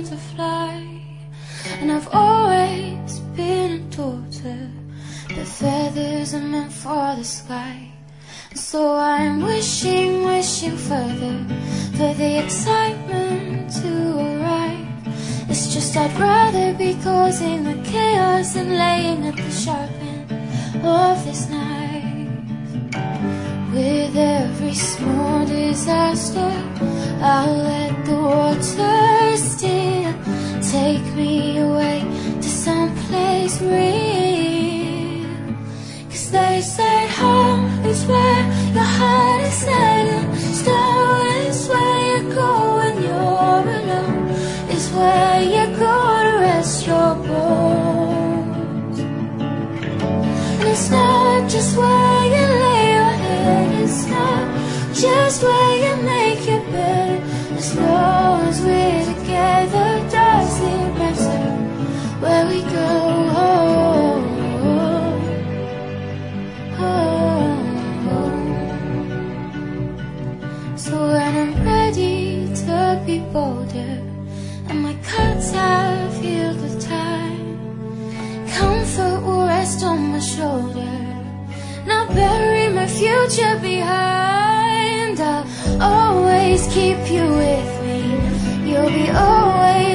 to fly. And I've always been a daughter, the feathers are meant for the sky. And so I'm wishing, wishing further for the excitement to arrive. It's just I'd rather be causing the chaos than laying at the sharp end of this knife. With every small disaster, I'll let the water steer, take me away to someplace real. 'Cause they say home is where your heart is set, and snow is where you go when you're alone, is where you go to rest your bones. And it's not just where you lay your head, it's not just where you make your bed. As long as we're together, does it matter where we go? So when I'm ready to be bolder and my cuts have healed with time, comfort will rest on my shoulder, and I'll bury my future behind. I'll always keep you with me, you'll be always